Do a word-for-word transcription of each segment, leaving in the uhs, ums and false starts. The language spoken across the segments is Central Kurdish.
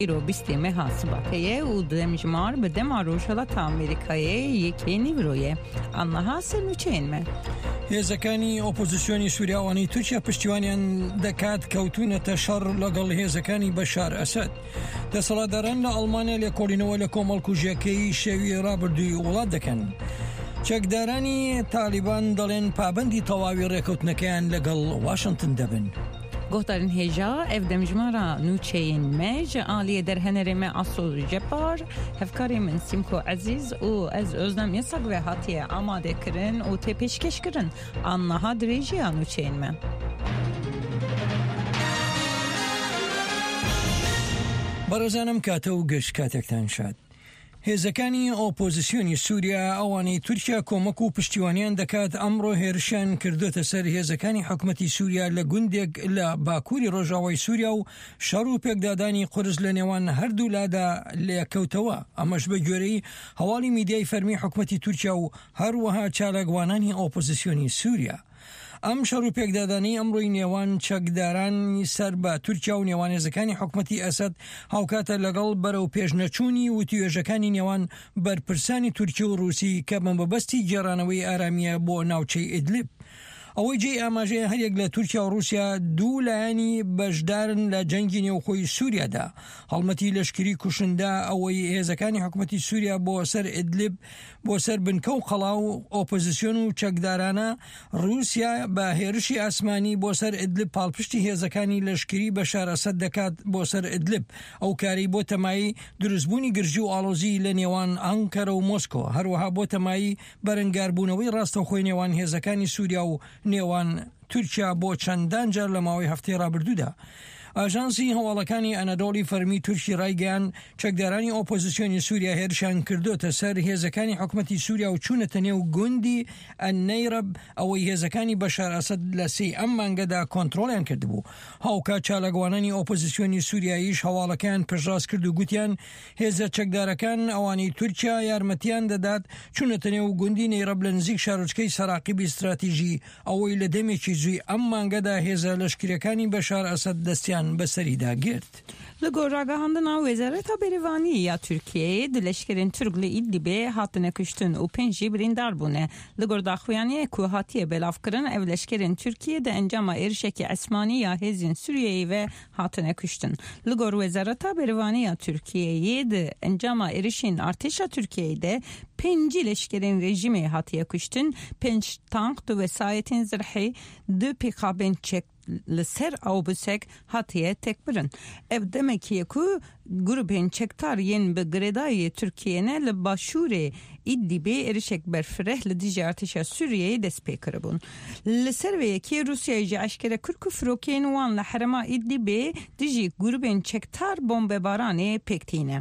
رو بیستی محاسبه و دمجمار به دماروشالات آمریکایی یکی نیرویه آنها سرنوچین من هێزەکانی ئۆپۆزیسیۆنی سووریاوانی تورکیا پشتیوانیان دەکات کەوتونەتە شەڕ لەگەڵ هێزەکانی بەشار ئەسەد. دەسەڵاتداران لە ئەڵمانیا لێکۆڵینەوە لە کۆمەڵکوژیەکەی شەوی ڕابردووی وڵات دەکەن. چەکدارانی تالیبان دەڵێن پابەندی تەواوی ڕێکەوتنەکەیان لەگەڵ واشنگتن دەبن. گفتن هجا اف دمجمارا نوچین مج آلی در هنرم اصول جبار هفکاری من سیمکو عزیز و از ازنم یساق و حتی آماده کرن و تی پیشکش کرن آنها دریجی نوچین من بەڕێزانم کاتە و گەشت کاتێکتان شاد. هێزەکانی ئۆپۆزیسیۆنی سووریا ئەوانەی تورکیا کۆمەک و پشتیوانیان دەکات ئەمڕۆ هێرشیان کردوتە سەر هێزەکانی حکومەتی سووریا لە گوندێک لە باکووری ڕۆژاوای سووریا و شەڕ و پێکدادانی قورس لە نێوان هەردوو لادا لێکەوتەوە. ئەمەش بە گوێرەی هەواڵی میدیای فەرمی حکومەتی تورکیا و هەروەها چالاکوانانی ئۆپۆزیسیۆنی سووریا. ئەم شەڕ و پێکدادانی ئەمڕۆی نێوان چەکدارانی سەر بە تورکیا و نێوان هێزەکانی حکومەتی ئەسەد هاوکاتە لەگەڵ بەرەو پێشنەچوونی و توێژەکانی نێوان بەرپرسانی تورکی و رووسی کە بەمەبەستی گێڕانەوەی ئارامیە بۆ ناوچەی ئیدلیب. ئەوەی جێ ئاماژەیە هەرێک لە تورکیا و رووسیا دوو لایانی بەشدارن لە جەنگی نێوخۆی سووریادا. هەڵمەتی لەشکری کوشندا ئەوەی هێزەکانی حکومەتی سووریا بۆ سەر ئیدلیب بۆ سەر بنکە و قەڵاو ئۆپۆزیسیۆن و چەکدارانە رووسیا بە هێرشی ئاسمانی بۆ سەر ئیدلیب پاڵپشتی هێزەکانی لەشکری بەشار ئەسەد دەکات بۆ سەر ئیدلیب. ئەو کاری بۆ تەمایی دروستبوونی گرژی و ئاڵۆزی لە نێوان ئەنکەرە و مۆسکۆ، هەروەها بۆ تەمایی بەرەنگاربوونەوەی ڕاستەوخۆی نێوان هێزەکانی سووریا و نێوان تورکیا بۆ چەندان جار لە ماوەی هەفتەی ڕابردوودا. ئاژانسی هەواڵەکانی ئەنەدۆڵی فەرمی تورکی ڕایگەیان چەکدارانی ئۆپۆزیسیۆنی سووریا هێرشیان کردوتە سەر هێزەکانی حکومەتی سووریا و چوونەتە نێو گوندی ئەنەیرەب ئەوەی هێزەکانی بەشار ئەسەد لە سێ ئەم مانگەدا کۆنتڕۆڵیان کردبوو. هاوکات چالاکوانانی ئۆپۆزیسیۆنی سووریاییش هەواڵەکەیان پێشڕاست کرد و گوتیان هێزە چەکدارەکان ئەوانی تورکیا یارمەتیان دەدات چوونەتە نێو گوندی نەیرەب لە نزیک شارۆچکەی سەراقیبی استراتیژی ئەوەی لە دەمێکی زووی ئەم مانگەدا هێزە لەشکریەکانی بەشار ئەسەد دەستیان بەسەریدا گرت. لەگۆ ڕاگەهاندنا وێزارەتا بێرەوانی یا تورکیە دلشکرین تورک لە ئیدلیبێ هاتنە کوشتن و پێنجی بریندار بوونە. لەگۆ داخوایانیە کو هاتیە بەلافکردن ئەو لەشکرین تورکیە دە ئەنجاما ئێرشێکی ئەسمانی یا هێزین سووریەیە و هاتنە کوشتن. لەگۆ وێزارەتا بێرەوانی یا تورکیە دە ئەنجاما ئێرشین ئارتێشا تورکیە دە پێنجی لەشکرین رژیمێ هاتیە کوشتن، پێنج تانک و وەسایەتین زرحی دو پیکابین چێک لسر او بسک هاتیه تک برن. اف دمکیه که گروبین چکتار ین به گردای ترکیه نه لباشوره ایدلیبه ارشک برفره لدیجی ارتش سوریه دست پیکر بون. لسر و یکی روسیه جه اشکره کرکو فروکین وان لحرما ایدلیبه دیجی گروبین چکتار بمب بارانه پیکتینه.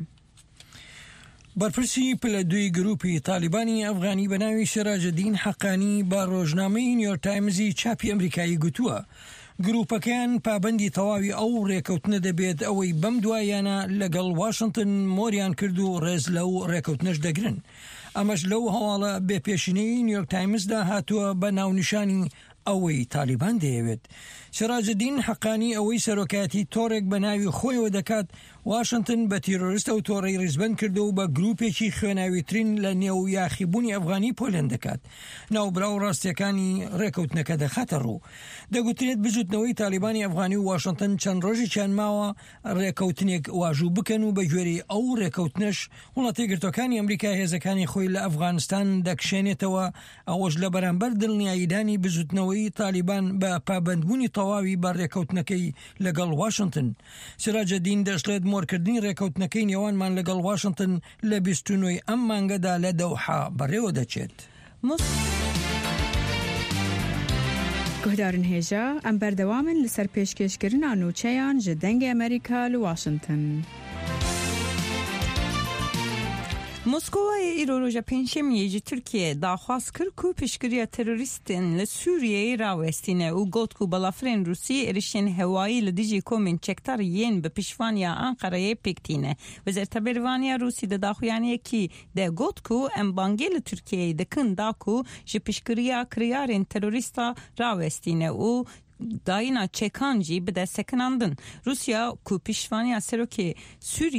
بەرپرسی پلە دوی گروپی تالیبانی ئەفغانی بە ناوی سراجدین حەقانی با ڕۆژنامەی نیویۆرک تایمزی چاپی ئەمریکایی گوتووە گروپەکەیان پابەندی تەواوی ئەو ڕێکەوتنە دەبێت ئەوەی بەم دوایانە لەگەڵ واشنگتن مۆریان کرد و ڕێز لەو ڕێکەوتنەش دەگرن. ئەمەش لەو هەواڵە بێپێشینەی نیویۆرک تایمزدا هاتووە بە ناونیشانی ئەوەی تالیبان دەیەوێت. سراجدین حەقانی ئەوەی سەرۆکایەتی تۆڕێک بە ناوی خۆیەوە دەکات واشنگتن بە تیرۆریستە و تۆڕەی ڕیزبەند کردو و بە گروپێکی خوێناویترین لە نێو یاخیبوونی ئەفغانی پۆلێن دەکات. ناوبراو ڕاستیەکانی ڕێکەوتنەکە دەخاتە ڕوو. دەگوترێت بجوتنەوەی تالیبانی ئەفغانی و واشنگتن چەند ڕۆژێکیان ماوە ڕێکەوتنێک واژوو بکەن و بە گوێرەی ئەو ڕێکەوتنەش وڵاتی گرتوەکانی ئەمریکا هێزەکانی خۆی لە ئەفغانستان دەکشێنێتەوە، ئەوەش لە بەرامبەر دڵنیاییدانی بجوتنەوەی تالیبان بە پابەندبوونی تەواوی بە ڕێکەوتنەکەی لەگەڵ واشنگتن. سراجدین دەشڵێت مۆرکردنی ڕێکەوتنەکەی نێوانمان لەگەڵ واشنگتن لە بیست و نۆی ئەم مانگەدا لە دەوحا بەڕێوە دەچێت. گهدارن هێژە ئەم بەردەوامن لەسەر پێشکەشکردنا نوچەیان ji dengê ئەمریکا لە واشنگتن. موسکوای ایروژا پنجشنبه جی ترکیه داخواست کرد که پیشگیری تروریستان لسوریه راوستینه و گفت که بلافرین روسی ارشین هوایی لدیجی کومین چکتار ین به پیشوانی آنقره پکتینه. وزارت بهره‌وانی روسی داخویانی که ده گفت که ام بانگل ترکیه دکن داکو جی پیشگیری کریارین تروریستا راوستینه و dayına çekan jî bi destekinandin. Rusya ku piştvaniya serokê Sûriye